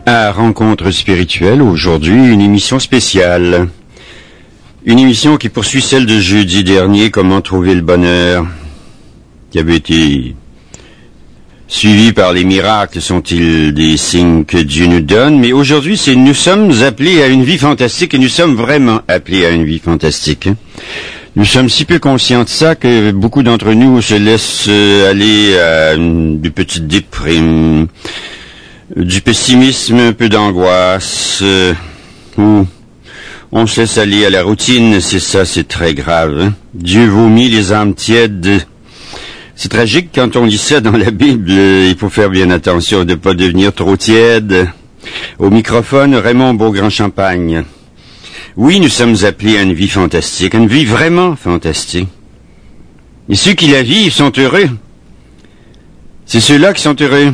À Rencontre spirituelle, aujourd'hui, une émission spéciale. Une émission qui poursuit celle de jeudi dernier, Comment trouver le bonheur, qui avait été suivie par les miracles, sont-ils des signes que Dieu nous donne? Mais aujourd'hui, nous sommes appelés à une vie fantastique, et nous sommes vraiment appelés à une vie fantastique. Nous sommes si peu conscients de ça que beaucoup d'entre nous se laissent aller à des petites déprimes, du pessimisme, un peu d'angoisse, ou on se laisse aller à la routine, c'est très grave. Hein? Dieu vomit les âmes tièdes. C'est tragique quand on lit ça dans la Bible, il faut faire bien attention de ne pas devenir trop tiède. Au microphone, Raymond Beaugrand-Champagne. Oui, nous sommes appelés à une vie fantastique, une vie vraiment fantastique. Et ceux qui la vivent sont heureux. C'est ceux-là qui sont heureux.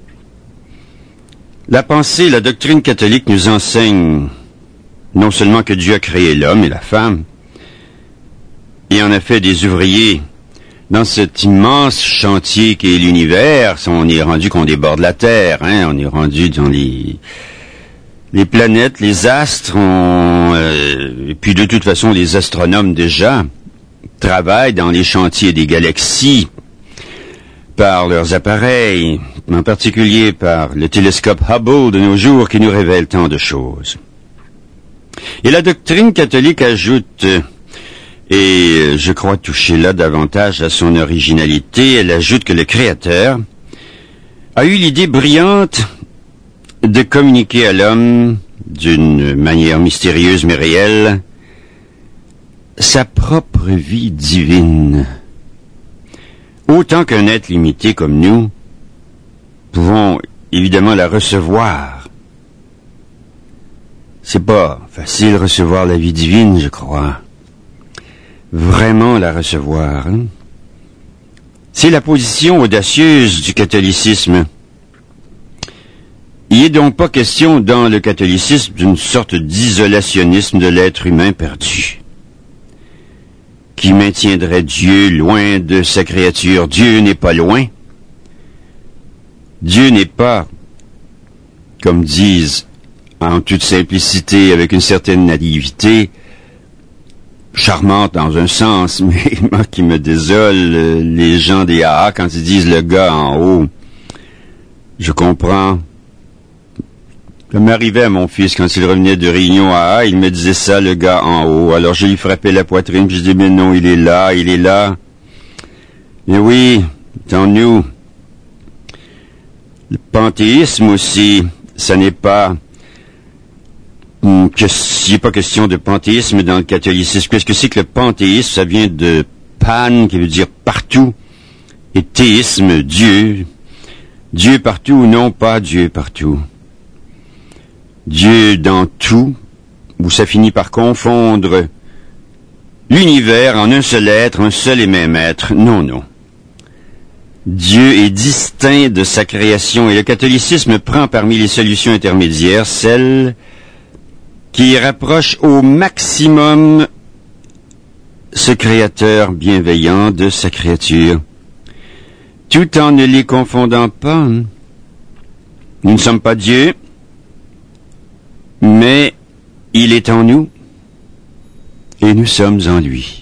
La pensée, la doctrine catholique nous enseigne non seulement que Dieu a créé l'homme et la femme, et en a fait des ouvriers dans cet immense chantier qu'est l'univers. On est rendu qu'on déborde la Terre, hein, on est rendu dans les planètes, les astres, et puis de toute façon les astronomes déjà travaillent dans les chantiers des galaxies par leurs appareils, en particulier par le télescope Hubble de nos jours qui nous révèle tant de choses. Et la doctrine catholique ajoute, et je crois toucher là davantage à son originalité, elle ajoute que le Créateur a eu l'idée brillante de communiquer à l'homme, d'une manière mystérieuse mais réelle, sa propre vie divine. Autant qu'un être limité comme nous, pouvons évidemment la recevoir. C'est pas facile de recevoir la vie divine, je crois. Vraiment la recevoir. Hein? C'est la position audacieuse du catholicisme. Il n'est donc pas question dans le catholicisme d'une sorte d'isolationnisme de l'être humain perdu, qui maintiendrait Dieu loin de sa créature. Dieu n'est pas loin. Dieu n'est pas, comme disent en toute simplicité, avec une certaine naïveté, charmante dans un sens, mais moi qui me désole, les gens des AA, quand ils disent le gars en haut, je comprends. Ça m'arrivait à mon fils, quand il revenait de réunion AA, il me disait ça, le gars en haut. Alors je lui frappais la poitrine, puis je disais, mais non, il est là, il est là. Mais oui, dans nous, le panthéisme aussi, ça n'est pas il n'est pas question de panthéisme dans le catholicisme. Qu'est-ce que c'est que le panthéisme? Ça vient de pan, qui veut dire partout, et théisme, Dieu. Dieu partout, non pas Dieu partout. Dieu dans tout, où ça finit par confondre l'univers en un seul être, un seul et même être. Non, non. Dieu est distinct de sa création, et le catholicisme prend parmi les solutions intermédiaires celle qui rapproche au maximum ce créateur bienveillant de sa créature, tout en ne les confondant pas. Nous ne sommes pas Dieu, mais il est en nous, et nous sommes en lui.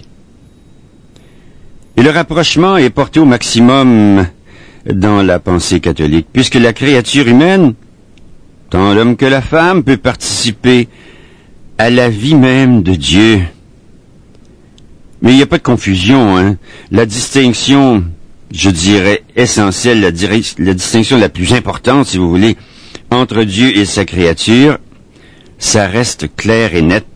Et le rapprochement est porté au maximum dans la pensée catholique, puisque la créature humaine, tant l'homme que la femme, peut participer à la vie même de Dieu. Mais il n'y a pas de confusion, hein. La distinction, je dirais, essentielle, la distinction la plus importante, si vous voulez, entre Dieu et sa créature, ça reste clair et net.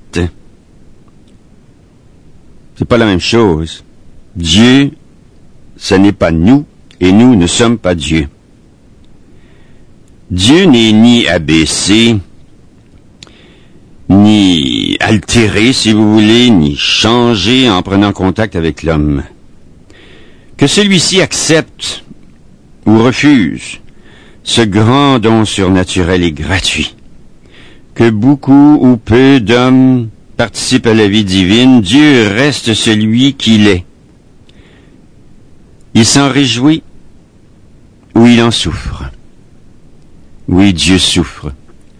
C'est pas la même chose. Dieu, ce n'est pas nous, et nous ne sommes pas Dieu. Dieu n'est ni abaissé, ni altéré, si vous voulez, ni changé en prenant contact avec l'homme. Que celui-ci accepte ou refuse ce grand don surnaturel et gratuit, que beaucoup ou peu d'hommes participent à la vie divine, Dieu reste celui qu'il est. Il s'en réjouit ou il en souffre. Oui, Dieu souffre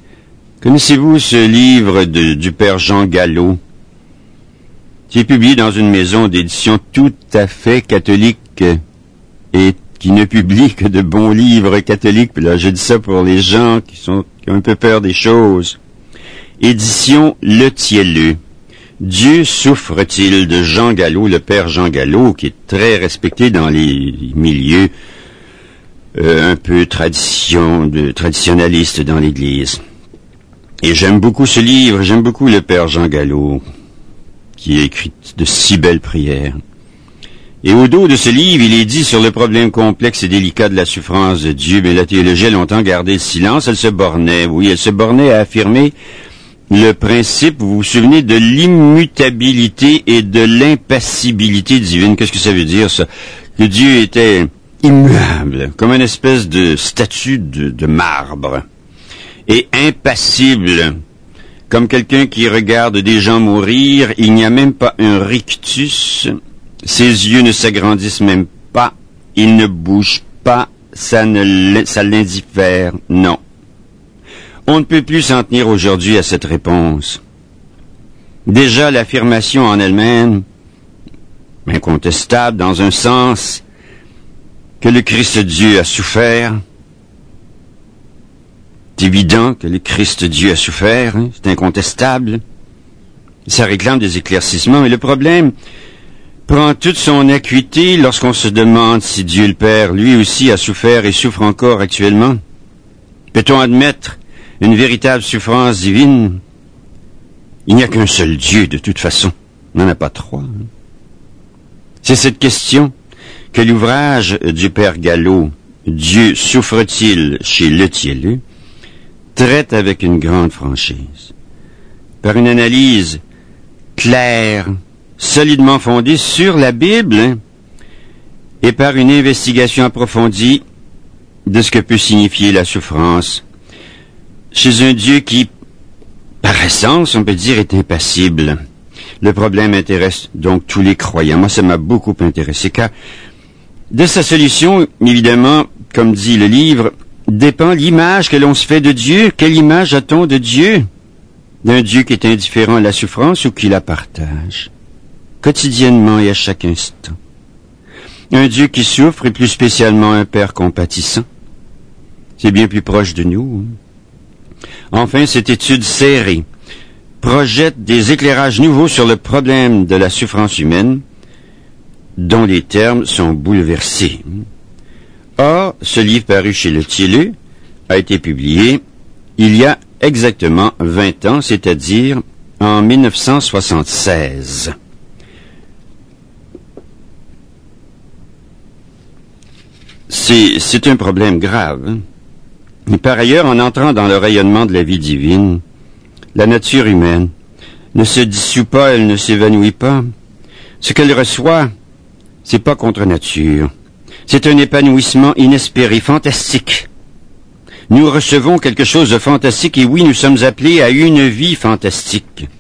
Connaissez-vous ce livre du père Jean Gallo, qui est publié dans une maison d'édition tout à fait catholique et qui ne publie que de bons livres catholiques? Puis là, je dis ça pour les gens qui ont un peu peur des choses. Édition Le Tielleux. Dieu souffre-t-il, de Jean Gallo, le père Jean Gallo, qui est très respecté dans les milieux un peu traditionnalistes dans l'Église. Et j'aime beaucoup ce livre, j'aime beaucoup le père Jean Gallo, qui a écrit de si belles prières. Et au dos de ce livre, il est dit sur le problème complexe et délicat de la souffrance de Dieu, mais la théologie a longtemps gardé le silence, elle se bornait à affirmer le principe, vous vous souvenez, de l'immutabilité et de l'impassibilité divine. Qu'est-ce que ça veut dire, ça? Que Dieu était immuable, comme une espèce de statue de marbre, et impassible, comme quelqu'un qui regarde des gens mourir. Il n'y a même pas un rictus, ses yeux ne s'agrandissent même pas, il ne bouge pas, ça l'indiffère, non. On ne peut plus s'en tenir aujourd'hui à cette réponse. Déjà, l'affirmation en elle-même, incontestable dans un sens, que le Christ Dieu a souffert. C'est évident que le Christ Dieu a souffert, hein, c'est incontestable. Ça réclame des éclaircissements, et le problème prend toute son acuité lorsqu'on se demande si Dieu le Père, lui aussi, a souffert et souffre encore actuellement. Peut-on admettre une véritable souffrance divine? Il n'y a qu'un seul Dieu, de toute façon. Il n'en a pas trois. Hein. C'est cette question que l'ouvrage du père Gallo, Dieu souffre-t-il chez Le Tielleux, traite avec une grande franchise. Par une analyse claire, solidement fondée sur la Bible, hein, et par une investigation approfondie de ce que peut signifier la souffrance chez un Dieu qui, par essence, on peut dire, est impassible. Le problème intéresse donc tous les croyants. Moi, ça m'a beaucoup intéressé, car de sa solution, évidemment, comme dit le livre, dépend l'image que l'on se fait de Dieu. Quelle image a-t-on de Dieu? D'un Dieu qui est indifférent à la souffrance ou qui la partage, quotidiennement et à chaque instant. Un Dieu qui souffre, et plus spécialement un Père compatissant. C'est bien plus proche de nous. Enfin, cette étude serrée projette des éclairages nouveaux sur le problème de la souffrance humaine, dont les termes sont bouleversés. Or, ce livre paru chez Le Tielleux a été publié il y a exactement 20 ans, c'est-à-dire en 1976. C'est un problème grave. Hein? Et par ailleurs, en entrant dans le rayonnement de la vie divine, la nature humaine ne se dissout pas, elle ne s'évanouit pas. Ce qu'elle reçoit, c'est pas contre nature. C'est un épanouissement inespéré, fantastique. Nous recevons quelque chose de fantastique, et oui, nous sommes appelés à une vie fantastique.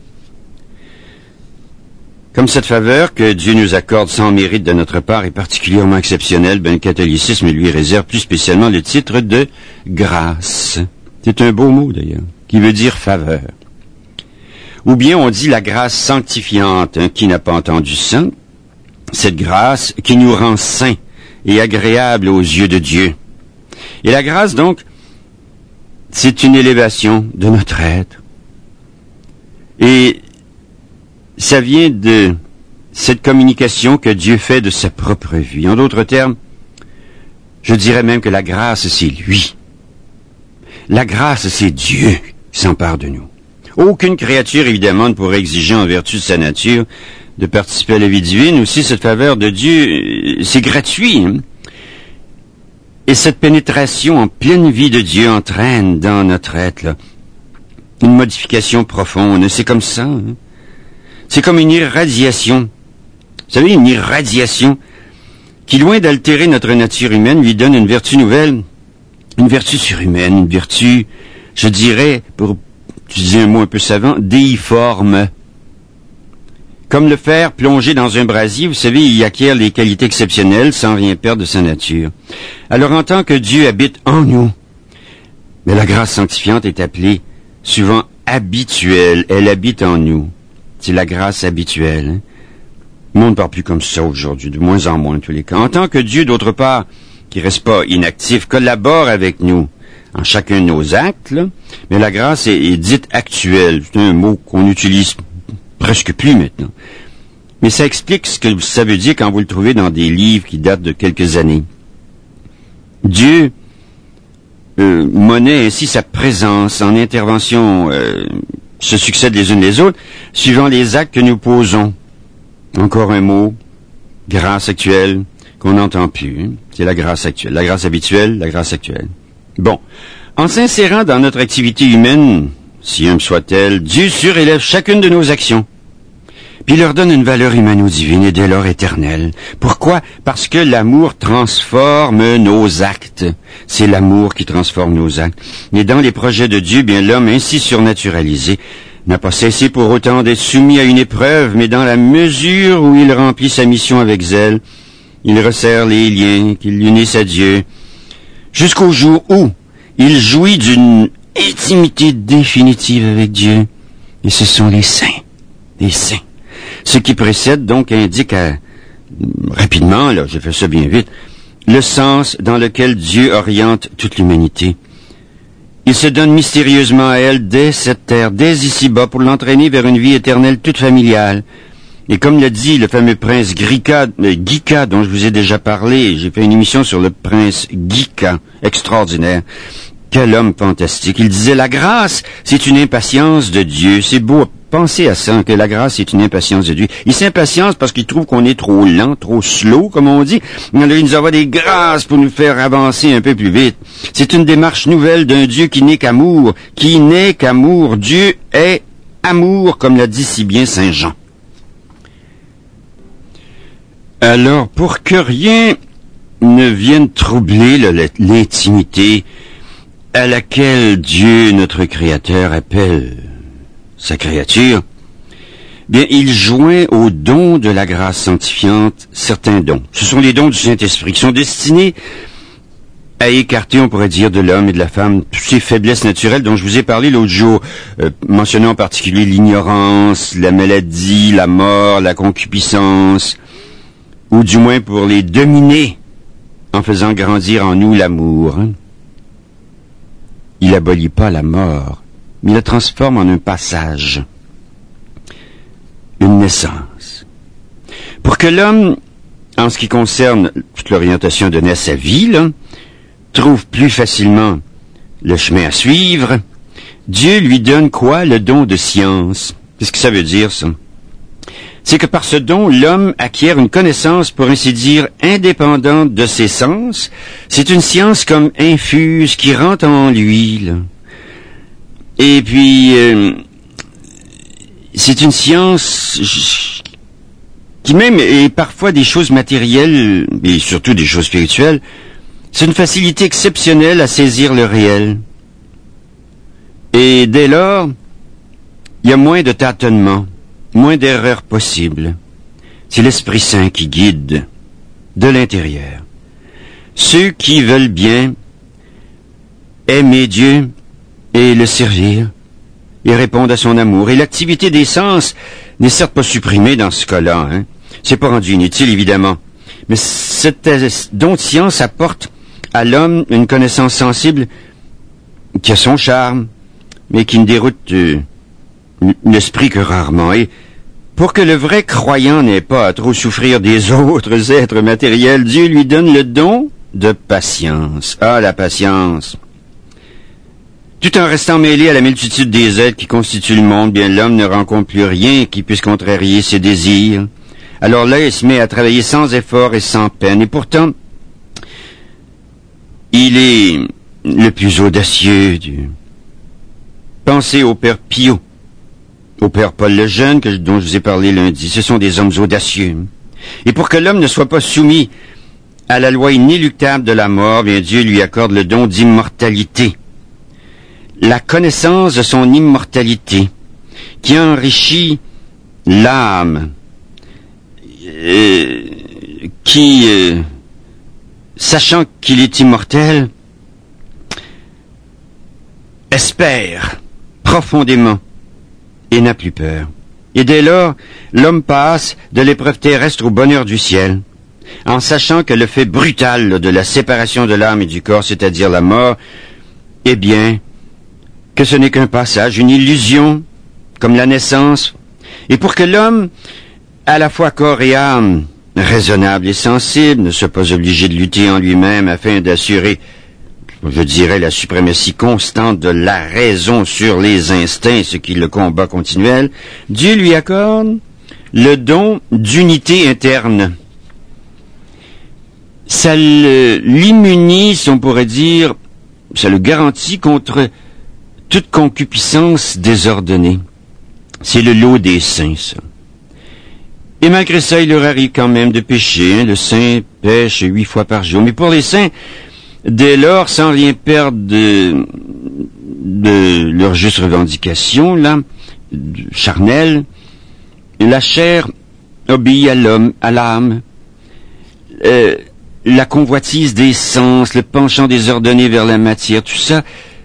Comme cette faveur que Dieu nous accorde sans mérite de notre part est particulièrement exceptionnelle, le catholicisme lui réserve plus spécialement le titre de grâce. C'est un beau mot d'ailleurs, qui veut dire faveur. Ou bien on dit la grâce sanctifiante, hein, qui n'a pas entendu ça, cette grâce qui nous rend saints et agréables aux yeux de Dieu. Et la grâce donc, c'est une élévation de notre être. Et ça vient de cette communication que Dieu fait de sa propre vie. En d'autres termes, je dirais même que la grâce, c'est lui. La grâce, c'est Dieu qui s'empare de nous. Aucune créature, évidemment, ne pourrait exiger en vertu de sa nature de participer à la vie divine. Aussi, cette faveur de Dieu, c'est gratuit. Hein? Et cette pénétration en pleine vie de Dieu entraîne dans notre être là, une modification profonde. C'est comme ça. Hein? C'est comme une irradiation. Vous savez, une irradiation qui, loin d'altérer notre nature humaine, lui donne une vertu nouvelle, une vertu surhumaine, une vertu, je dirais, pour utiliser un mot un peu savant, déiforme. Comme le fer plongé dans un brasier, vous savez, il acquiert des qualités exceptionnelles sans rien perdre de sa nature. Alors, en tant que Dieu habite en nous, mais la grâce sanctifiante est appelée souvent habituelle. Elle habite en nous. C'est la grâce habituelle. Hein? Le monde ne parle plus comme ça aujourd'hui, de moins en moins en tous les cas. En tant que Dieu, d'autre part, qui reste pas inactif, collabore avec nous en chacun de nos actes, là, mais la grâce est dite actuelle. C'est un mot qu'on utilise presque plus maintenant. Mais ça explique ce que ça veut dire quand vous le trouvez dans des livres qui datent de quelques années. Dieu monnaie ainsi sa présence en intervention se succèdent les unes les autres, suivant les actes que nous posons. Encore un mot, grâce actuelle, qu'on n'entend plus. Hein? C'est la grâce actuelle. La grâce habituelle, la grâce actuelle. Bon. En s'insérant dans notre activité humaine, si humble soit-elle, Dieu surélève chacune de nos actions, puis leur donne une valeur humaine ou divine et dès lors éternelle. Pourquoi? Parce que l'amour transforme nos actes. C'est l'amour qui transforme nos actes. Et dans les projets de Dieu, bien l'homme ainsi surnaturalisé n'a pas cessé pour autant d'être soumis à une épreuve, mais dans la mesure où il remplit sa mission avec zèle, il resserre les liens qui l'unissent à Dieu, jusqu'au jour où il jouit d'une intimité définitive avec Dieu. Et ce sont les saints. Les saints. Ce qui précède donc indique rapidement, là, j'ai fait ça bien vite, le sens dans lequel Dieu oriente toute l'humanité. Il se donne mystérieusement à elle dès cette terre, dès ici-bas, pour l'entraîner vers une vie éternelle toute familiale. Et comme l'a dit le fameux prince Gika, dont je vous ai déjà parlé, j'ai fait une émission sur le prince Gika, extraordinaire. Quel homme fantastique. Il disait, la grâce, c'est une impatience de Dieu. C'est beau, pensez à ça, que la grâce, c'est une impatience de Dieu. Il s'impatience parce qu'il trouve qu'on est trop lent, trop slow, comme on dit. Alors, il nous envoie des grâces pour nous faire avancer un peu plus vite. C'est une démarche nouvelle d'un Dieu qui n'est qu'amour. Qui n'est qu'amour. Dieu est amour, comme l'a dit si bien Saint Jean. Alors, pour que rien ne vienne troubler l'intimité à laquelle Dieu, notre Créateur, appelle sa créature, bien, il joint aux dons de la grâce sanctifiante certains dons. Ce sont les dons du Saint-Esprit qui sont destinés à écarter, on pourrait dire, de l'homme et de la femme toutes ces faiblesses naturelles dont je vous ai parlé l'autre jour, mentionnant en particulier l'ignorance, la maladie, la mort, la concupiscence, ou du moins pour les dominer en faisant grandir en nous l'amour. Hein? Il abolit pas la mort, mais il la transforme en un passage, une naissance. Pour que l'homme, en ce qui concerne toute l'orientation donnée à sa vie, là, trouve plus facilement le chemin à suivre, Dieu lui donne quoi? Le don de science. Qu'est-ce que ça veut dire, ça? C'est que par ce don, l'homme acquiert une connaissance, pour ainsi dire, indépendante de ses sens. C'est une science comme infuse qui rentre en lui, là. Et puis, c'est une science qui même est parfois des choses matérielles, et surtout des choses spirituelles. C'est une facilité exceptionnelle à saisir le réel. Et dès lors, il y a moins de tâtonnements, moins d'erreurs possibles. C'est l'Esprit Saint qui guide de l'intérieur. Ceux qui veulent bien aimer Dieu et le servir et répondre à son amour. Et l'activité des sens n'est certes pas supprimée dans ce cas-là. Hein. C'est pas rendu inutile, évidemment. Mais cette don de science apporte à l'homme une connaissance sensible qui a son charme, mais qui ne déroute l'esprit que rarement. Et pour que le vrai croyant n'ait pas à trop souffrir des autres êtres matériels, Dieu lui donne le don de patience. Ah, la patience! Tout en restant mêlé à la multitude des êtres qui constituent le monde, bien l'homme ne rencontre plus rien qui puisse contrarier ses désirs. Alors là, il se met à travailler sans effort et sans peine. Et pourtant, il est le plus audacieux. Pensez au Père Pio, au Père Paul le Jeune, dont je vous ai parlé lundi. Ce sont des hommes audacieux. Et pour que l'homme ne soit pas soumis à la loi inéluctable de la mort, bien Dieu lui accorde le don d'immortalité. La connaissance de son immortalité, qui enrichit l'âme, sachant qu'il est immortel, espère profondément et n'a plus peur. Et dès lors, l'homme passe de l'épreuve terrestre au bonheur du ciel, en sachant que le fait brutal de la séparation de l'âme et du corps, c'est-à-dire la mort, eh bien, que ce n'est qu'un passage, une illusion, comme la naissance. Et pour que l'homme, à la fois corps et âme, raisonnable et sensible, ne soit pas obligé de lutter en lui-même afin d'assurer, je dirais, la suprématie constante de la raison sur les instincts, ce qui est le combat continuel, Dieu lui accorde le don d'unité interne. Ça l'immunise, on pourrait dire, ça le garantit contre toute concupiscence désordonnée. C'est le lot des saints, ça. Et malgré ça, il leur arrive quand même de pécher. Le saint pêche 8 fois par jour. Mais pour les saints, dès lors, sans rien perdre de leur juste revendication, là, charnelle, la chair obéit à l'homme, à l'âme. La convoitise des sens, le penchant désordonné vers la matière, tout ça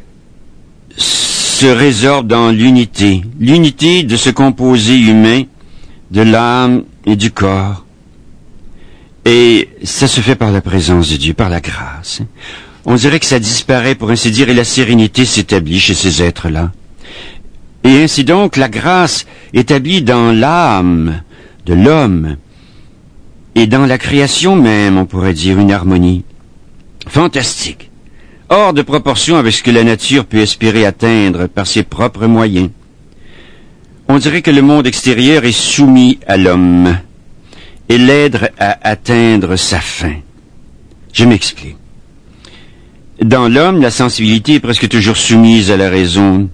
se résorbe dans l'unité. L'unité de ce composé humain, de l'âme et du corps. Et ça se fait par la présence de Dieu, par la grâce. On dirait que ça disparaît, pour ainsi dire, et la sérénité s'établit chez ces êtres-là. Et ainsi donc, la grâce établie dans l'âme de l'homme et dans la création même, on pourrait dire, une harmonie fantastique, hors de proportion avec ce que la nature peut espérer atteindre par ses propres moyens. On dirait que le monde extérieur est soumis à l'homme et l'aide à atteindre sa fin. Je m'explique. Dans l'homme, la sensibilité est presque toujours soumise à la raison.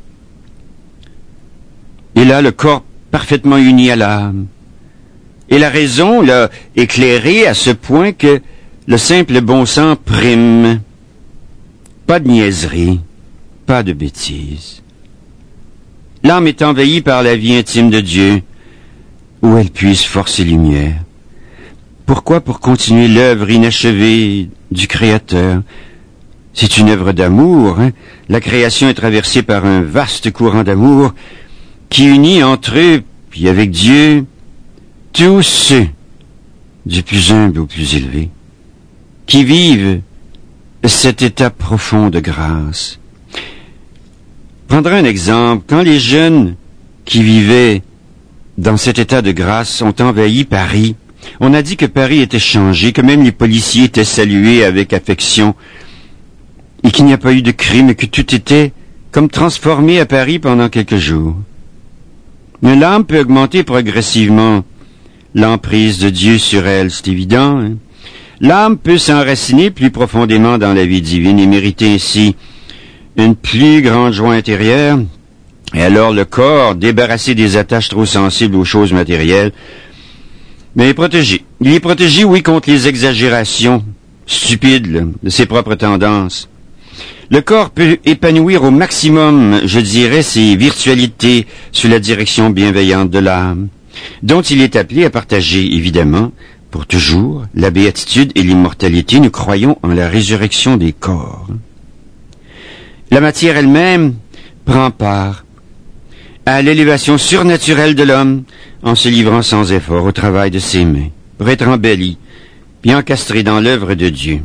Et là, le corps parfaitement uni à l'âme. Et la raison l'a éclairé à ce point que le simple bon sens prime. Pas de niaiserie, pas de bêtises. L'âme est envahie par la vie intime de Dieu, où elle puise force et lumière. Pourquoi? Pour continuer l'œuvre inachevée du Créateur. C'est une œuvre d'amour, hein? La création est traversée par un vaste courant d'amour qui unit entre eux, puis avec Dieu, tous ceux, du plus humble au plus élevé, qui vivent cet état profond de grâce. Prendrai un exemple. Quand les jeunes qui vivaient dans cet état de grâce ont envahi Paris, on a dit que Paris était changé, que même les policiers étaient salués avec affection, et qu'il n'y a pas eu de crime, et que tout était comme transformé à Paris pendant quelques jours. Mais l'âme peut augmenter progressivement l'emprise de Dieu sur elle, c'est évident, hein? L'âme peut s'enraciner plus profondément dans la vie divine et mériter ainsi une plus grande joie intérieure, et alors le corps, débarrassé des attaches trop sensibles aux choses matérielles, mais est protégé. Il est protégé, oui, contre les exagérations stupides là, de ses propres tendances. Le corps peut épanouir au maximum, je dirais, ses virtualités sous la direction bienveillante de l'âme, dont il est appelé à partager, évidemment, pour toujours, la béatitude et l'immortalité. Nous croyons en la résurrection des corps. La matière elle-même prend part à l'élévation surnaturelle de l'homme en se livrant sans effort au travail de ses mains, pour être embelli, puis encastré dans l'œuvre de Dieu.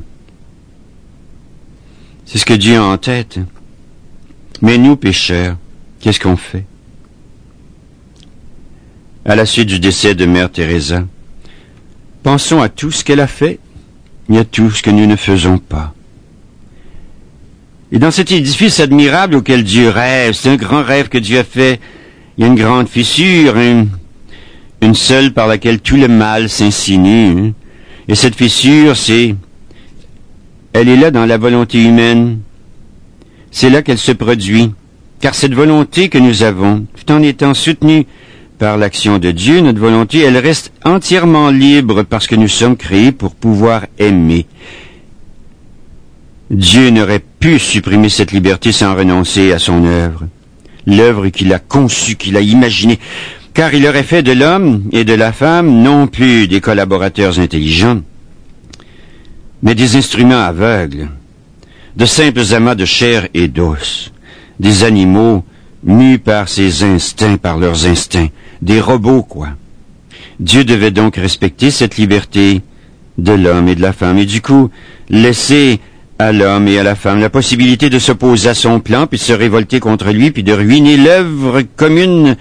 C'est ce que Dieu a en tête. Mais nous, pécheurs, qu'est-ce qu'on fait? À la suite du décès de Mère Teresa, pensons à tout ce qu'elle a fait et à tout ce que nous ne faisons pas. Et dans cet édifice admirable auquel Dieu rêve, c'est un grand rêve que Dieu a fait, il y a une grande fissure, une seule par laquelle tout le mal s'insinue. Et cette fissure, elle est là dans la volonté humaine. C'est là qu'elle se produit. Car cette volonté que nous avons, tout en étant soutenue par l'action de Dieu, notre volonté, elle reste entièrement libre parce que nous sommes créés pour pouvoir aimer. Dieu n'aurait pu supprimer cette liberté sans renoncer à son œuvre. L'œuvre qu'il a conçue, qu'il a imaginée. Car il aurait fait de l'homme et de la femme non plus des collaborateurs intelligents, mais des instruments aveugles, de simples amas de chair et d'os, des animaux mus par ses instincts, par leurs instincts, des robots, quoi. Dieu devait donc respecter cette liberté de l'homme et de la femme, et du coup, laisser à l'homme et à la femme la possibilité de s'opposer à son plan, puis de se révolter contre lui, puis de ruiner l'œuvre commune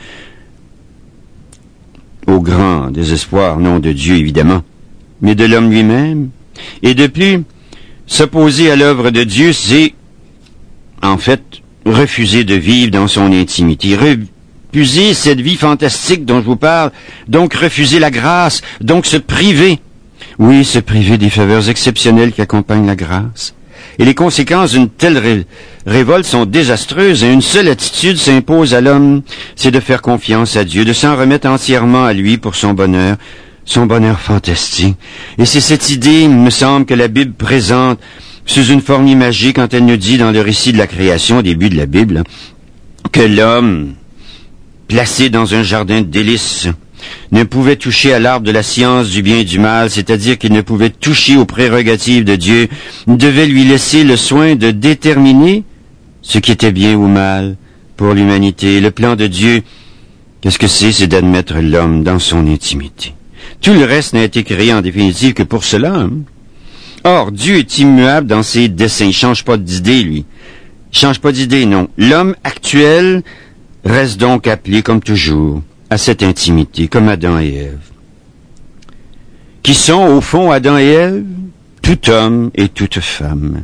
au grand désespoir, non de Dieu évidemment, mais de l'homme lui-même. Et de plus, s'opposer à l'œuvre de Dieu, c'est en fait refuser de vivre dans son intimité, refuser cette vie fantastique dont je vous parle, donc refuser la grâce, donc se priver. Oui, se priver des faveurs exceptionnelles qui accompagnent la grâce. Et les conséquences d'une telle révolte sont désastreuses, et une seule attitude s'impose à l'homme, c'est de faire confiance à Dieu, de s'en remettre entièrement à lui pour son bonheur fantastique. Et c'est cette idée, il me semble, que la Bible présente sous une forme imagée quand elle nous dit dans le récit de la création, au début de la Bible, que l'homme, placé dans un jardin de délices, ne pouvait toucher à l'arbre de la science du bien et du mal, c'est-à-dire qu'il ne pouvait toucher aux prérogatives de Dieu. Il devait lui laisser le soin de déterminer ce qui était bien ou mal pour l'humanité. Le plan de Dieu, qu'est-ce que c'est? C'est d'admettre l'homme dans son intimité. Tout le reste n'a été créé en définitive que pour cela. Or, Dieu est immuable dans ses desseins. Il change pas d'idée, lui. Il change pas d'idée, non. L'homme actuel reste donc appelé, comme toujours, à cette intimité, comme Adam et Ève. Qui sont, au fond, Adam et Ève, tout homme et toute femme.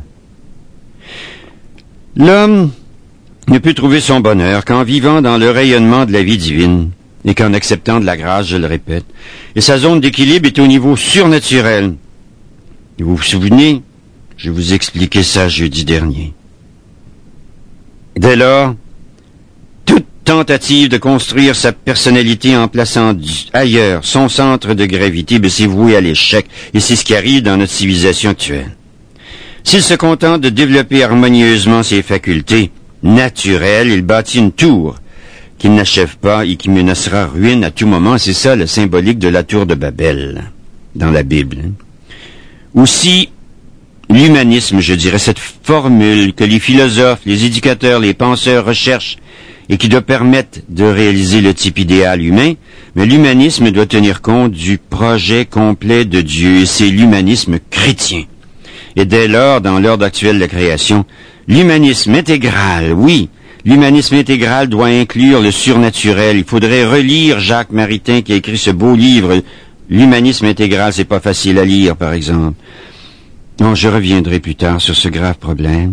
L'homme ne peut trouver son bonheur qu'en vivant dans le rayonnement de la vie divine et qu'en acceptant de la grâce, je le répète. Et sa zone d'équilibre est au niveau surnaturel. Et vous vous souvenez, je vous ai expliqué ça jeudi dernier. Dès lors, toute tentative de construire sa personnalité en plaçant ailleurs son centre de gravité, c'est voué à l'échec, et c'est ce qui arrive dans notre civilisation actuelle. S'il se contente de développer harmonieusement ses facultés naturelles, il bâtit une tour qu'il n'achève pas et qui menacera ruine à tout moment. C'est ça le symbolique de la tour de Babel dans la Bible. Aussi, l'humanisme, je dirais, cette formule que les philosophes, les éducateurs, les penseurs recherchent et qui doit permettre de réaliser le type idéal humain, mais l'humanisme doit tenir compte du projet complet de Dieu, et c'est l'humanisme chrétien. Et dès lors, dans l'ordre actuel de la création, l'humanisme intégral, oui, l'humanisme intégral doit inclure le surnaturel. Il faudrait relire Jacques Maritain qui a écrit ce beau livre. L'humanisme intégral, c'est pas facile à lire, par exemple. Non, je reviendrai plus tard sur ce grave problème.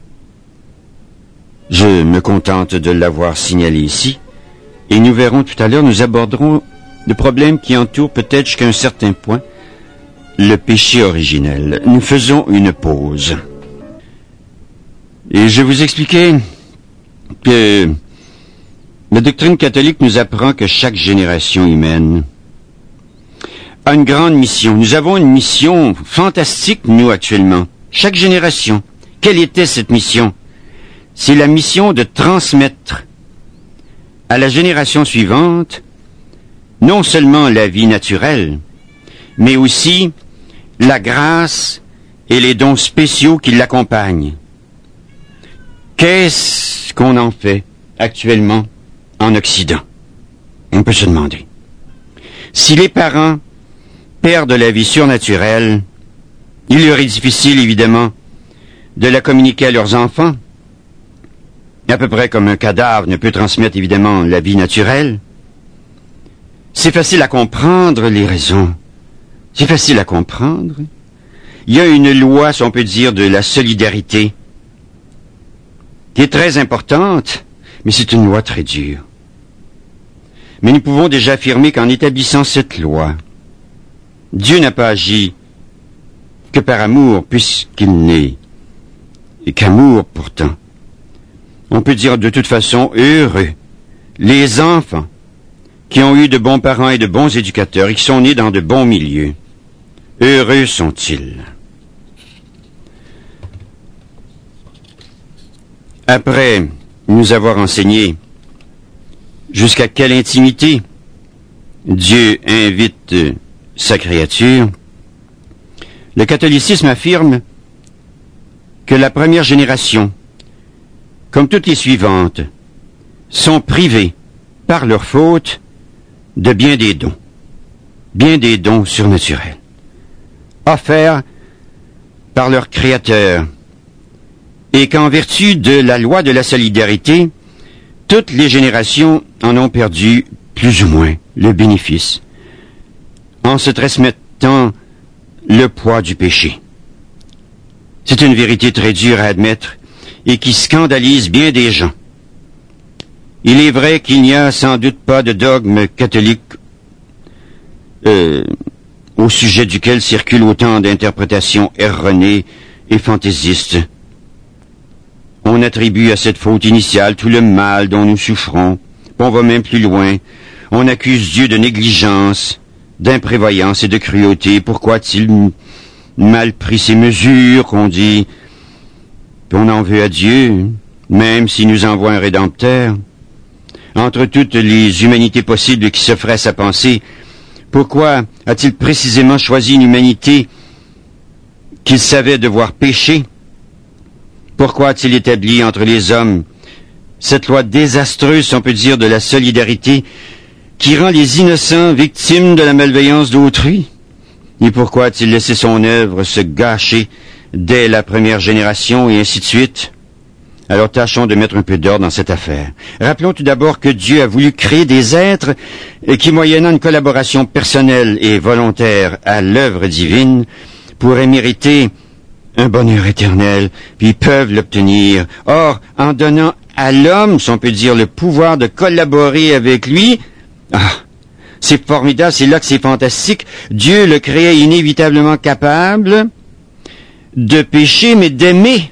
Je me contente de l'avoir signalé ici, et nous verrons tout à l'heure, nous aborderons le problème qui entoure peut-être jusqu'à un certain point le péché originel. Nous faisons une pause. Et je vous expliquais que la doctrine catholique nous apprend que chaque génération humaine a une grande mission. Nous avons une mission fantastique, nous, actuellement. Chaque génération. Quelle était cette mission? C'est la mission de transmettre à la génération suivante non seulement la vie naturelle, mais aussi la grâce et les dons spéciaux qui l'accompagnent. Qu'est-ce qu'on en fait actuellement en Occident? On peut se demander. Si les parents perdent la vie surnaturelle, il leur est difficile, évidemment, de la communiquer à leurs enfants, à peu près comme un cadavre ne peut transmettre, évidemment, la vie naturelle. C'est facile à comprendre les raisons. C'est facile à comprendre. Il y a une loi, si on peut dire, de la solidarité, qui est très importante, mais c'est une loi très dure. Mais nous pouvons déjà affirmer qu'en établissant cette loi, Dieu n'a pas agi que par amour, puisqu'il n'est qu'amour pourtant. On peut dire de toute façon heureux les enfants qui ont eu de bons parents et de bons éducateurs et qui sont nés dans de bons milieux. Heureux sont-ils. Après nous avoir enseigné jusqu'à quelle intimité Dieu invite sa créature, le catholicisme affirme que la première génération, comme toutes les suivantes, sont privés, par leur faute, de bien des dons surnaturels, offerts par leur Créateur, et qu'en vertu de la loi de la solidarité, toutes les générations en ont perdu plus ou moins le bénéfice, en se transmettant le poids du péché. C'est une vérité très dure à admettre et qui scandalise bien des gens. Il est vrai qu'il n'y a sans doute pas de dogme catholique au sujet duquel circulent autant d'interprétations erronées et fantaisistes. On attribue à cette faute initiale tout le mal dont nous souffrons. On va même plus loin. On accuse Dieu de négligence, d'imprévoyance et de cruauté. Pourquoi a-t-il mal pris ses mesures, qu'on dit? On en veut à Dieu, même s'il nous envoie un Rédempteur. Entre toutes les humanités possibles qui s'offraient à sa pensée, pourquoi a-t-il précisément choisi une humanité qu'il savait devoir pécher? Pourquoi a-t-il établi entre les hommes cette loi désastreuse, si on peut dire, de la solidarité, qui rend les innocents victimes de la malveillance d'autrui? Et pourquoi a-t-il laissé son œuvre se gâcher dès la première génération, et ainsi de suite? Alors tâchons de mettre un peu d'ordre dans cette affaire. Rappelons tout d'abord que Dieu a voulu créer des êtres qui, moyennant une collaboration personnelle et volontaire à l'œuvre divine, pourraient mériter un bonheur éternel, puis ils peuvent l'obtenir. Or, en donnant à l'homme, si on peut dire, le pouvoir de collaborer avec lui, c'est formidable, c'est là que c'est fantastique. Dieu le créait inévitablement capable de pécher, mais d'aimer.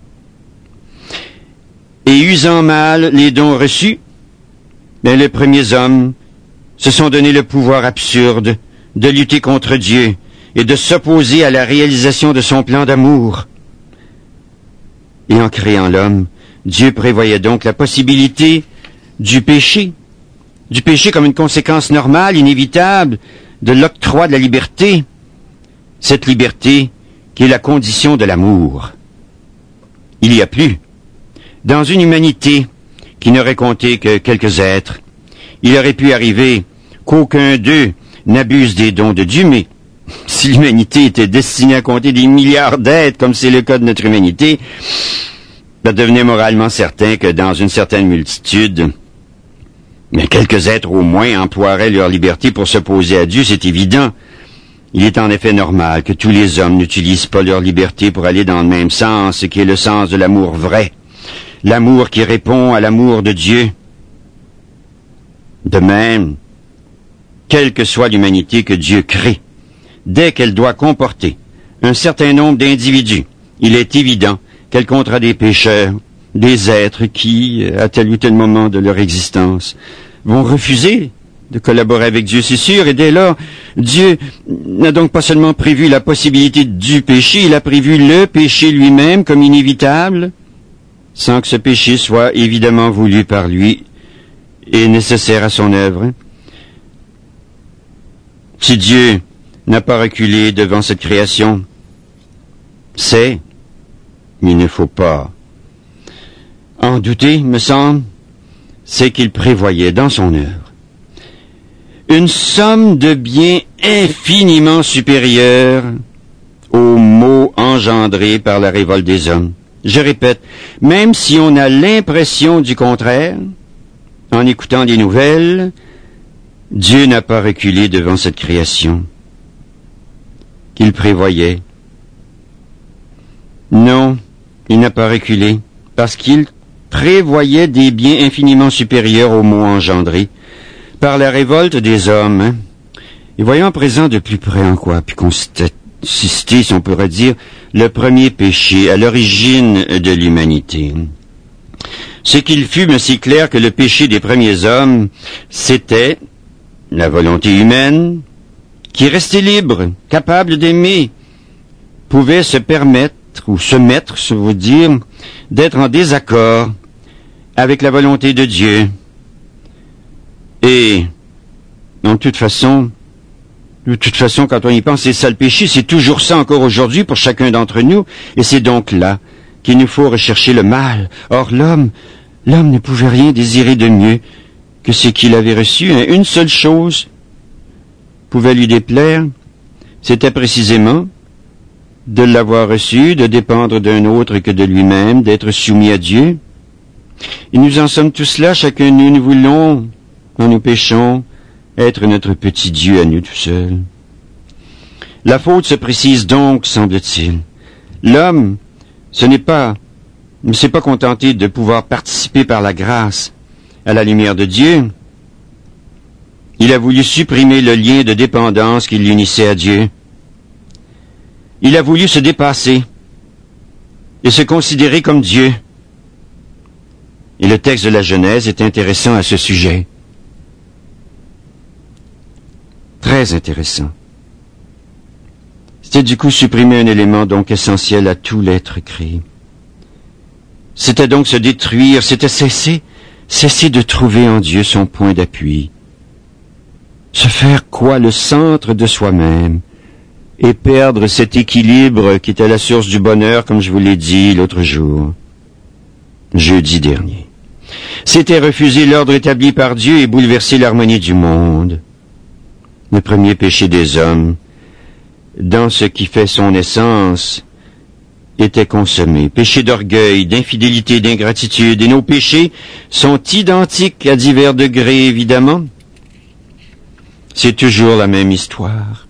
Et usant mal les dons reçus, les premiers hommes se sont donné le pouvoir absurde de lutter contre Dieu et de s'opposer à la réalisation de son plan d'amour. Et en créant l'homme, Dieu prévoyait donc la possibilité du péché comme une conséquence normale, inévitable, de l'octroi de la liberté, cette liberté qui est la condition de l'amour. Il y a plus. Dans une humanité qui n'aurait compté que quelques êtres, il aurait pu arriver qu'aucun d'eux n'abuse des dons de Dieu, mais si l'humanité était destinée à compter des milliards d'êtres, comme c'est le cas de notre humanité, ça devenait moralement certain que dans une certaine multitude, mais quelques êtres au moins emploieraient leur liberté pour s'opposer à Dieu, c'est évident. Il est en effet normal que tous les hommes n'utilisent pas leur liberté pour aller dans le même sens, qui est le sens de l'amour vrai, l'amour qui répond à l'amour de Dieu. De même, quelle que soit l'humanité que Dieu crée, dès qu'elle doit comporter un certain nombre d'individus, il est évident qu'elle comptera des pécheurs, des êtres qui, à tel ou tel moment de leur existence, vont refuser de collaborer avec Dieu, c'est sûr, et dès lors, Dieu n'a donc pas seulement prévu la possibilité du péché, il a prévu le péché lui-même comme inévitable, sans que ce péché soit évidemment voulu par lui et nécessaire à son œuvre. Si Dieu n'a pas reculé devant cette création, c'est, il ne faut pas en douter, me semble, c'est qu'il prévoyait dans son œuvre une somme de biens infiniment supérieure aux maux engendrés par la révolte des hommes. Je répète, même si on a l'impression du contraire, en écoutant des nouvelles, Dieu n'a pas reculé devant cette création qu'il prévoyait. Non, il n'a pas reculé, parce qu'il prévoyait des biens infiniment supérieurs aux maux engendrés par la révolte des hommes. Et voyons à présent de plus près en quoi puis constater, si on pourrait dire, le premier péché à l'origine de l'humanité. Ce qu'il fut, mais c'est clair que le péché des premiers hommes, c'était la volonté humaine qui restait libre, capable d'aimer, pouvait se permettre ou se mettre, ça veut dire, d'être en désaccord avec la volonté de Dieu. Et, de toute façon, quand on y pense, c'est ça le péché, c'est toujours ça encore aujourd'hui pour chacun d'entre nous, et c'est donc là qu'il nous faut rechercher le mal. Or, l'homme L'homme ne pouvait rien désirer de mieux que ce qu'il avait reçu. Une seule chose pouvait lui déplaire, c'était précisément de l'avoir reçu, de dépendre d'un autre que de lui-même, d'être soumis à Dieu. Et nous en sommes tous là, chacun de nous voulons, quand nous péchons, être notre petit Dieu à nous tout seuls. La faute se précise donc, semble-t-il. L'homme, ne s'est pas contenté de pouvoir participer par la grâce à la lumière de Dieu. Il a voulu supprimer le lien de dépendance qui l'unissait à Dieu. Il a voulu se dépasser et se considérer comme Dieu. Et le texte de la Genèse est intéressant à ce sujet. Très intéressant. C'était du coup supprimer un élément donc essentiel à tout l'être créé. C'était donc se détruire, c'était cesser de trouver en Dieu son point d'appui. Se faire le centre de soi-même et perdre cet équilibre qui était la source du bonheur, comme je vous l'ai dit l'autre jour, jeudi dernier. C'était refuser l'ordre établi par Dieu et bouleverser l'harmonie du monde. Le premier péché des hommes, dans ce qui fait son essence, était consommé. Péché d'orgueil, d'infidélité, d'ingratitude. Et nos péchés sont identiques à divers degrés, évidemment. C'est toujours la même histoire.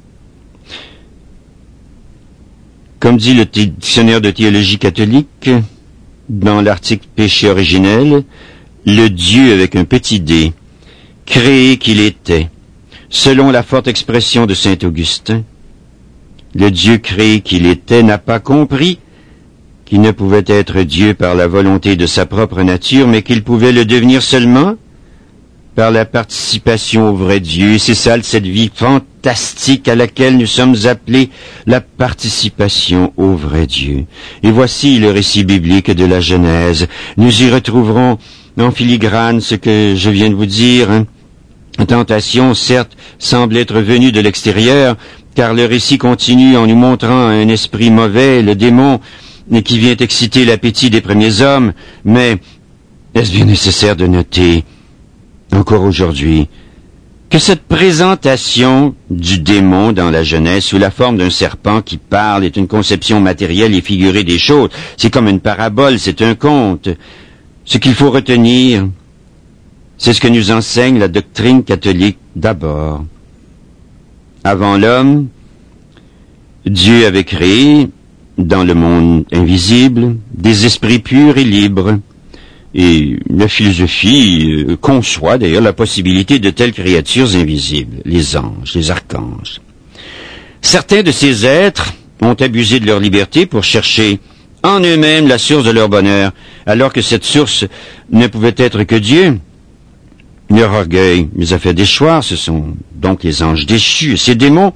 Comme dit le dictionnaire de théologie catholique, dans l'article péché originel, le Dieu avec un petit d, créé qu'il était, selon la forte expression de saint Augustin, le Dieu créé qu'il était n'a pas compris qu'il ne pouvait être Dieu par la volonté de sa propre nature, mais qu'il pouvait le devenir seulement par la participation au vrai Dieu. C'est ça, cette vie fantastique à laquelle nous sommes appelés, la participation au vrai Dieu. Et voici le récit biblique de la Genèse. Nous y retrouverons en filigrane ce que je viens de vous dire. La tentation, certes, semble être venue de l'extérieur, car le récit continue en nous montrant un esprit mauvais, le démon, qui vient exciter l'appétit des premiers hommes. Mais est-ce bien nécessaire de noter, encore aujourd'hui, que cette présentation du démon dans la Genèse sous la forme d'un serpent qui parle est une conception matérielle et figurée des choses? C'est comme une parabole, c'est un conte. Ce qu'il faut retenir, c'est ce que nous enseigne la doctrine catholique d'abord. Avant l'homme, Dieu avait créé, dans le monde invisible, des esprits purs et libres. Et la philosophie conçoit d'ailleurs la possibilité de telles créatures invisibles, les anges, les archanges. Certains de ces êtres ont abusé de leur liberté pour chercher en eux-mêmes la source de leur bonheur, alors que cette source ne pouvait être que Dieu. Leur orgueil les a fait déchoir, ce sont donc les anges déchus. Ces démons,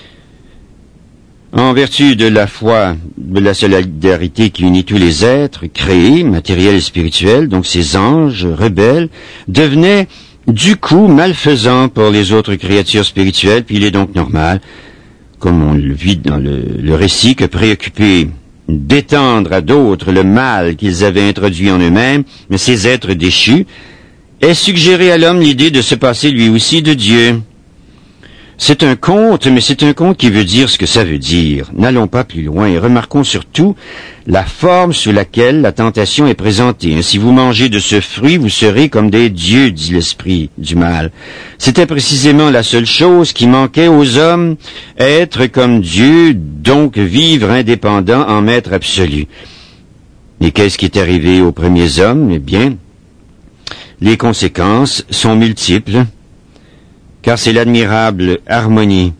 en vertu de la foi, de la solidarité qui unit tous les êtres créés, matériels et spirituels, donc ces anges rebelles, devenaient du coup malfaisants pour les autres créatures spirituelles, puis il est donc normal, comme on le vit dans le récit, que préoccupés d'étendre à d'autres le mal qu'ils avaient introduit en eux-mêmes, mais ces êtres déchus, aient suggéré à l'homme l'idée de se passer lui aussi de Dieu. C'est un conte, mais c'est un conte qui veut dire ce que ça veut dire. N'allons pas plus loin et remarquons surtout la forme sous laquelle la tentation est présentée. Si vous mangez de ce fruit, vous serez comme des dieux, dit l'esprit du mal. C'était précisément la seule chose qui manquait aux hommes, être comme Dieu, donc vivre indépendant en maître absolu. Et qu'est-ce qui est arrivé aux premiers hommes? Eh bien, les conséquences sont multiples, car c'est l'admirable harmonie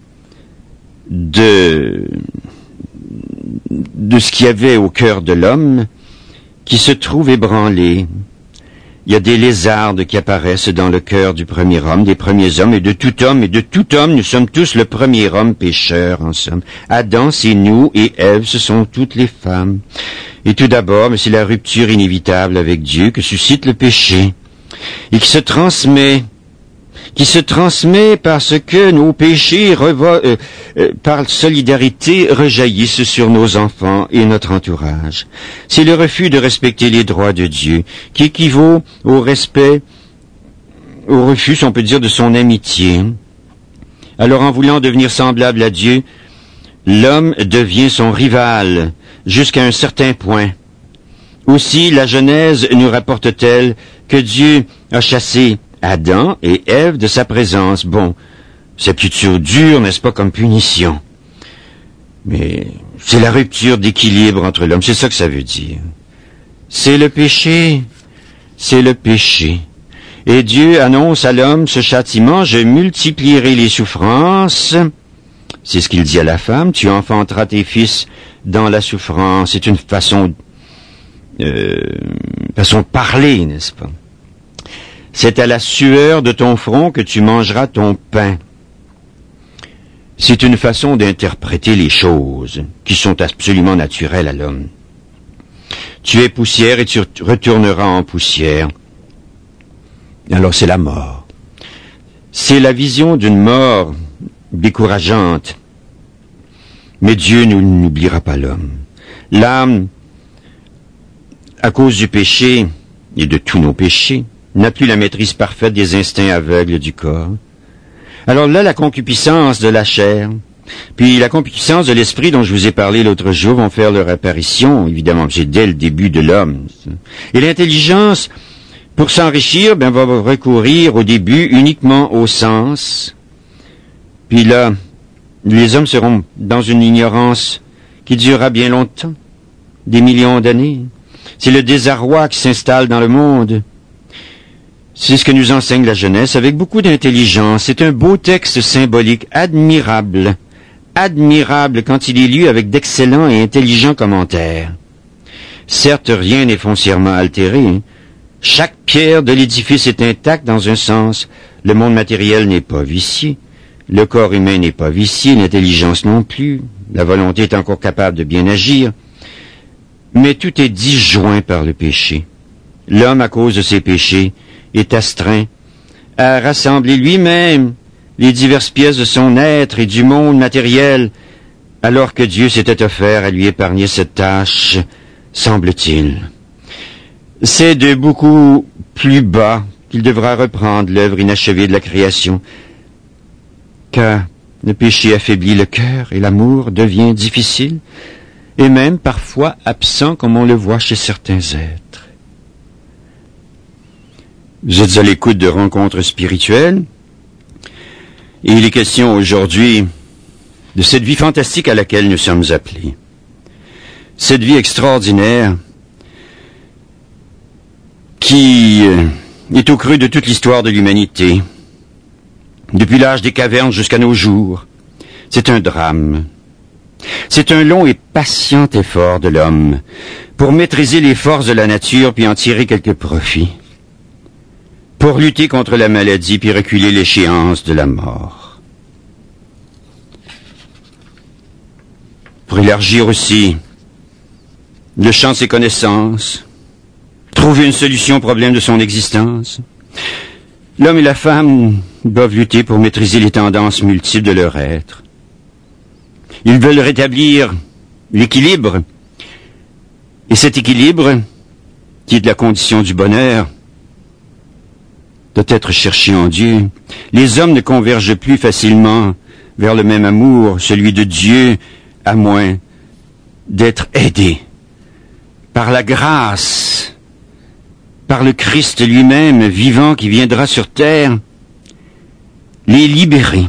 de ce qu'il y avait au cœur de l'homme qui se trouve ébranlée. Il y a des lézardes qui apparaissent dans le cœur du premier homme, des premiers hommes, et de tout homme, nous sommes tous le premier homme pécheur, en somme. Adam, c'est nous, et Ève, ce sont toutes les femmes. Et tout d'abord, c'est la rupture inévitable avec Dieu que suscite le péché, et qui se transmet qui se transmet parce que nos péchés, par solidarité, rejaillissent sur nos enfants et notre entourage. C'est le refus de respecter les droits de Dieu, qui équivaut au refus, on peut dire, de son amitié. Alors, en voulant devenir semblable à Dieu, l'homme devient son rival, jusqu'à un certain point. Aussi, la Genèse nous rapporte-t-elle que Dieu a chassé Adam et Ève de sa présence. Bon, c'est plutôt dur, n'est-ce pas, comme punition. Mais c'est la rupture d'équilibre entre l'homme, c'est ça que ça veut dire. C'est le péché, c'est le péché. Et Dieu annonce à l'homme ce châtiment: je multiplierai les souffrances. C'est ce qu'il dit à la femme: tu enfanteras tes fils dans la souffrance. C'est une façon de parler, n'est-ce pas? C'est à la sueur de ton front que tu mangeras ton pain. C'est une façon d'interpréter les choses qui sont absolument naturelles à l'homme. Tu es poussière et tu retourneras en poussière. Alors c'est la mort. C'est la vision d'une mort décourageante. Mais Dieu n'oubliera pas l'homme. L'âme, à cause du péché et de tous nos péchés, n'a plus la maîtrise parfaite des instincts aveugles du corps. Alors là, la concupiscence de la chair, puis la concupiscence de l'esprit dont je vous ai parlé l'autre jour vont faire leur apparition, évidemment, c'est dès le début de l'homme. Et l'intelligence, pour s'enrichir, va recourir au début uniquement au sens. Puis là, les hommes seront dans une ignorance qui durera bien longtemps, des millions d'années. C'est le désarroi qui s'installe dans le monde. C'est ce que nous enseigne la Genèse avec beaucoup d'intelligence. C'est un beau texte symbolique, admirable. Admirable quand il est lu avec d'excellents et intelligents commentaires. Certes, rien n'est foncièrement altéré. Chaque pierre de l'édifice est intacte dans un sens. Le monde matériel n'est pas vicié. Le corps humain n'est pas vicié, l'intelligence non plus. La volonté est encore capable de bien agir. Mais tout est disjoint par le péché. L'homme, à cause de ses péchés, est astreint à rassembler lui-même les diverses pièces de son être et du monde matériel, alors que Dieu s'était offert à lui épargner cette tâche, semble-t-il. C'est de beaucoup plus bas qu'il devra reprendre l'œuvre inachevée de la création, car le péché affaiblit le cœur et l'amour devient difficile, et même parfois absent comme on le voit chez certains êtres. Vous êtes à l'écoute de Rencontres spirituelles, et il est question aujourd'hui de cette vie fantastique à laquelle nous sommes appelés. Cette vie extraordinaire qui est au creux de toute l'histoire de l'humanité, depuis l'âge des cavernes jusqu'à nos jours. C'est un drame. C'est un long et patient effort de l'homme pour maîtriser les forces de la nature puis en tirer quelques profits, pour lutter contre la maladie puis reculer l'échéance de la mort, pour élargir aussi le champ de ses connaissances, trouver une solution au problème de son existence. L'homme et la femme doivent lutter pour maîtriser les tendances multiples de leur être. Ils veulent rétablir l'équilibre. Et cet équilibre, qui est de la condition du bonheur, doit être cherché en Dieu. Les hommes ne convergent plus facilement vers le même amour, celui de Dieu, à moins d'être aidés par la grâce, par le Christ lui-même vivant qui viendra sur terre, les libérer.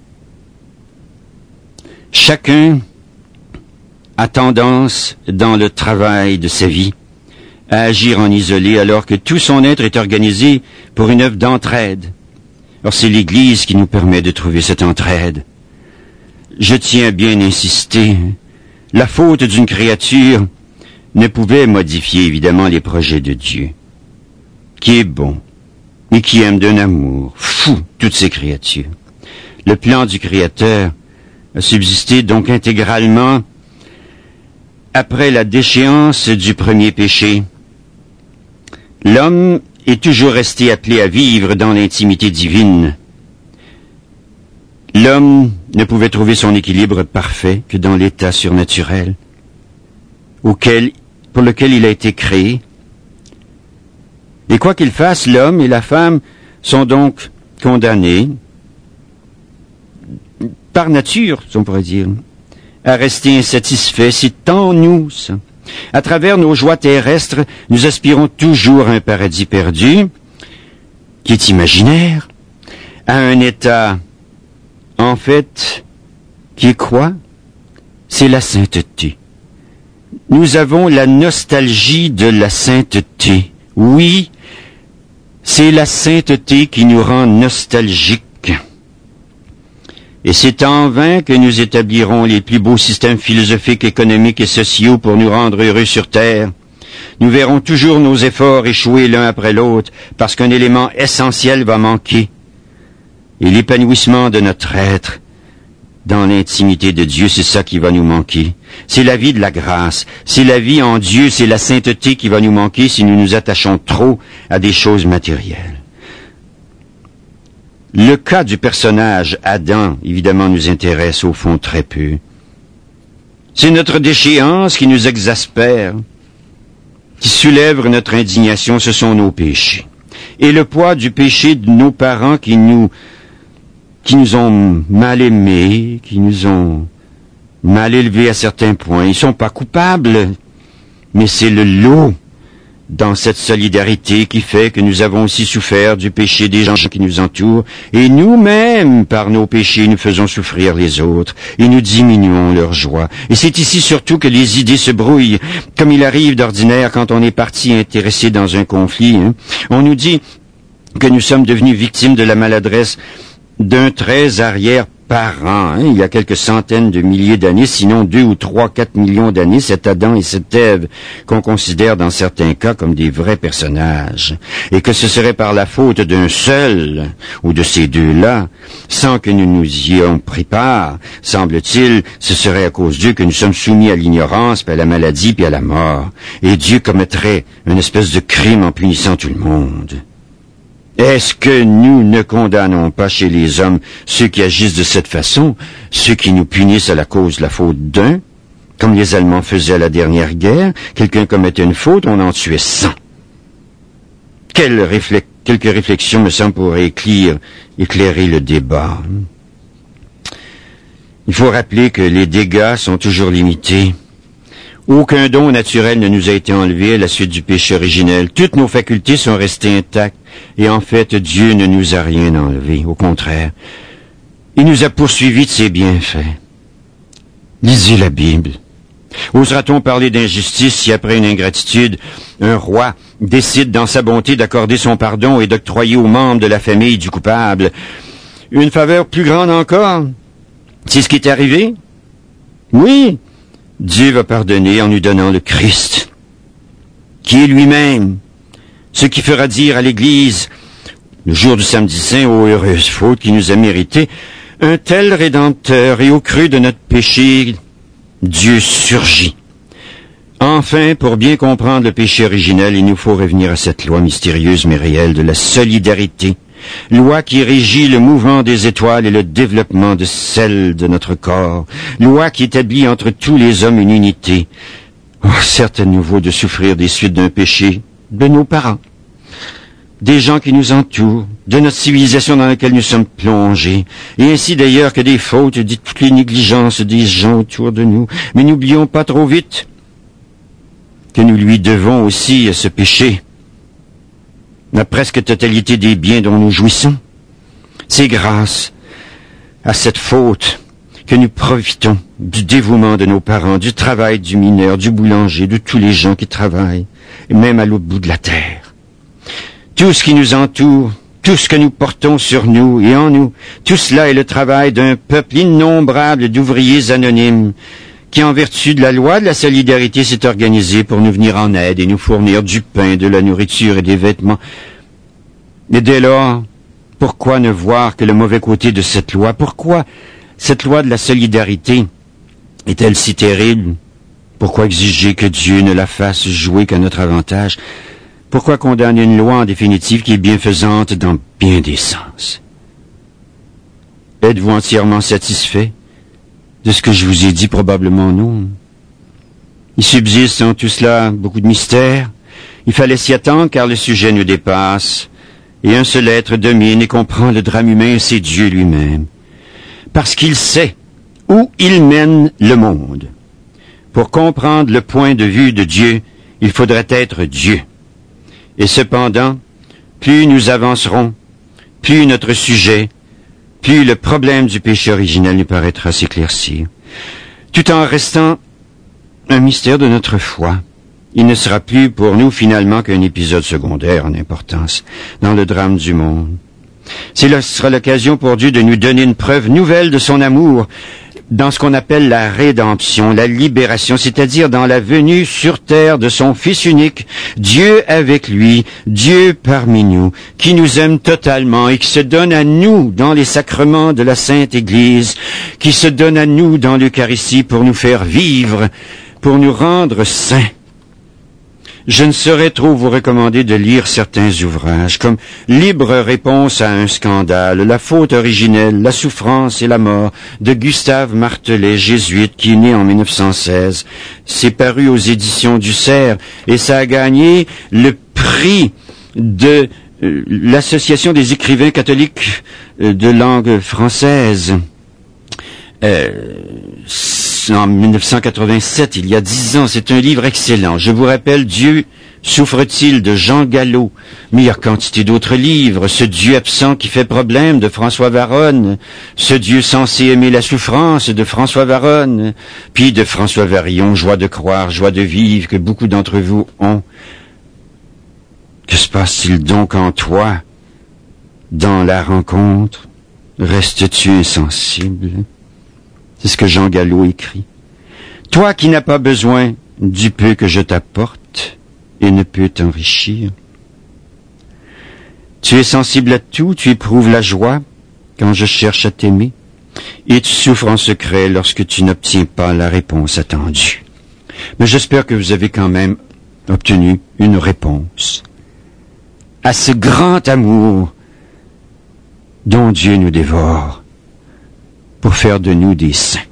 Chacun a tendance, dans le travail de sa vie, à agir en isolé, alors que tout son être est organisé pour une œuvre d'entraide. Or, c'est l'Église qui nous permet de trouver cette entraide. Je tiens à bien insister, la faute d'une créature ne pouvait modifier évidemment les projets de Dieu, qui est bon et qui aime d'un amour fou toutes ces créatures. Le plan du Créateur a subsisté donc intégralement après la déchéance du premier péché. L'homme est toujours resté appelé à vivre dans l'intimité divine L'homme ne pouvait trouver son équilibre parfait que dans l'état surnaturel pour lequel il a été créé. Et quoi qu'il fasse, l'homme et la femme sont donc condamnés, par nature, on pourrait dire, à rester insatisfaits. C'est en nous, ça. À travers nos joies terrestres, nous aspirons toujours à un paradis perdu, qui est imaginaire, à un état, en fait, qui est quoi? C'est la sainteté. Nous avons la nostalgie de la sainteté. Oui, c'est la sainteté qui nous rend nostalgiques. Et c'est en vain que nous établirons les plus beaux systèmes philosophiques, économiques et sociaux pour nous rendre heureux sur Terre. Nous verrons toujours nos efforts échouer l'un après l'autre parce qu'un élément essentiel va manquer. Et l'épanouissement de notre être dans l'intimité de Dieu, c'est ça qui va nous manquer. C'est la vie de la grâce. C'est la vie en Dieu, c'est la sainteté qui va nous manquer si nous nous attachons trop à des choses matérielles. Le cas du personnage Adam, évidemment, nous intéresse au fond très peu. C'est notre déchéance qui nous exaspère, qui soulève notre indignation, ce sont nos péchés. Et le poids du péché de nos parents qui nous ont mal aimés, qui nous ont mal élevés à certains points. Ils sont pas coupables, mais c'est le lot dans cette solidarité qui fait que nous avons aussi souffert du péché des gens qui nous entourent, et nous-mêmes, par nos péchés, nous faisons souffrir les autres, et nous diminuons leur joie. Et c'est ici surtout que les idées se brouillent, comme il arrive d'ordinaire quand on est parti intéressé dans un conflit. On nous dit que nous sommes devenus victimes de la maladresse d'un très arrière-parent, il y a quelques centaines de milliers d'années, sinon 2 ou 3, 4 millions d'années, cet Adam et cette Ève qu'on considère dans certains cas comme des vrais personnages, et que ce serait par la faute d'un seul, ou de ces deux-là, sans que nous nous y ayons pris part, semble-t-il, ce serait à cause d'eux que nous sommes soumis à l'ignorance, puis à la maladie, puis à la mort, et Dieu commettrait une espèce de crime en punissant tout le monde. Est-ce que nous ne condamnons pas chez les hommes ceux qui agissent de cette façon, ceux qui nous punissent à la cause de la faute d'un, comme les Allemands faisaient à la dernière guerre? Quelqu'un commettait une faute, on en tuait 100. Quelques réflexions, me semble, pourraient éclairer le débat. Il faut rappeler que les dégâts sont toujours limités. Aucun don naturel ne nous a été enlevé à la suite du péché originel. Toutes nos facultés sont restées intactes. Et en fait, Dieu ne nous a rien enlevé. Au contraire, il nous a poursuivis de ses bienfaits. Lisez la Bible. Osera-t-on parler d'injustice si après une ingratitude, un roi décide dans sa bonté d'accorder son pardon et d'octroyer aux membres de la famille du coupable une faveur plus grande encore? C'est ce qui est arrivé? Oui. Dieu va pardonner en nous donnant le Christ, qui est lui-même, ce qui fera dire à l'Église, le jour du samedi saint, ô heureuse faute qui nous a mérité, un tel Rédempteur, et au creux de notre péché, Dieu surgit. Enfin, pour bien comprendre le péché originel, il nous faut revenir à cette loi mystérieuse mais réelle de la solidarité, loi qui régit le mouvement des étoiles et le développement de celle de notre corps, loi qui établit entre tous les hommes une unité. Oh, certes, à nouveau de souffrir des suites d'un péché de nos parents, des gens qui nous entourent, de notre civilisation dans laquelle nous sommes plongés, et ainsi d'ailleurs que des fautes, de toutes les négligences des gens autour de nous. Mais n'oublions pas trop vite que nous lui devons aussi à ce péché la presque totalité des biens dont nous jouissons. C'est grâce à cette faute que nous profitons du dévouement de nos parents, du travail du mineur, du boulanger, de tous les gens qui travaillent, et même à l'autre bout de la terre. Tout ce qui nous entoure, tout ce que nous portons sur nous et en nous, tout cela est le travail d'un peuple innombrable d'ouvriers anonymes qui, en vertu de la loi de la solidarité, s'est organisé pour nous venir en aide et nous fournir du pain, de la nourriture et des vêtements. Et dès lors, pourquoi ne voir que le mauvais côté de cette loi? Pourquoi cette loi de la solidarité est-elle si terrible? Pourquoi exiger que Dieu ne la fasse jouer qu'à notre avantage? Pourquoi condamner une loi en définitive qui est bienfaisante dans bien des sens? Êtes-vous entièrement satisfait de ce que je vous ai dit? Probablement non. Il subsiste en tout cela beaucoup de mystères. Il fallait s'y attendre car le sujet nous dépasse. Et un seul être domine et comprend le drame humain, c'est Dieu lui-même. Parce qu'il sait où il mène le monde. Pour comprendre le point de vue de Dieu, il faudrait être Dieu. Et cependant, plus nous avancerons, plus notre sujet, plus le problème du péché originel nous paraîtra s'éclaircir. Tout en restant un mystère de notre foi, il ne sera plus pour nous finalement qu'un épisode secondaire en importance dans le drame du monde. Ce sera l'occasion pour Dieu de nous donner une preuve nouvelle de son amour dans ce qu'on appelle la rédemption, la libération, c'est-à-dire dans la venue sur terre de son Fils unique, Dieu avec lui, Dieu parmi nous, qui nous aime totalement et qui se donne à nous dans les sacrements de la Sainte Église, qui se donne à nous dans l'Eucharistie pour nous faire vivre, pour nous rendre saints. Je ne saurais trop vous recommander de lire certains ouvrages, comme Libre réponse à un scandale, La faute originelle, La souffrance et la mort, de Gustave Martelet, jésuite, qui est né en 1916. C'est paru aux éditions du Cerf, et ça a gagné le prix de l'Association des écrivains catholiques de langue française. En 1987, il y a 10 ans, c'est un livre excellent. Je vous rappelle, Dieu souffre-t-il de Jean Gallo, mais il y a quantité d'autres livres. Ce Dieu absent qui fait problème de François Varronne, ce Dieu censé aimer la souffrance de François Varronne, puis de François Varillon, Joie de croire, joie de vivre, que beaucoup d'entre vous ont. Que se passe-t-il donc en toi, dans la rencontre? Restes-tu insensible? C'est ce que Jean Gallo écrit. Toi qui n'as pas besoin du peu que je t'apporte et ne peux t'enrichir. Tu es sensible à tout, tu éprouves la joie quand je cherche à t'aimer, et tu souffres en secret lorsque tu n'obtiens pas la réponse attendue. Mais j'espère que vous avez quand même obtenu une réponse à ce grand amour dont Dieu nous dévore pour faire de nous des saints.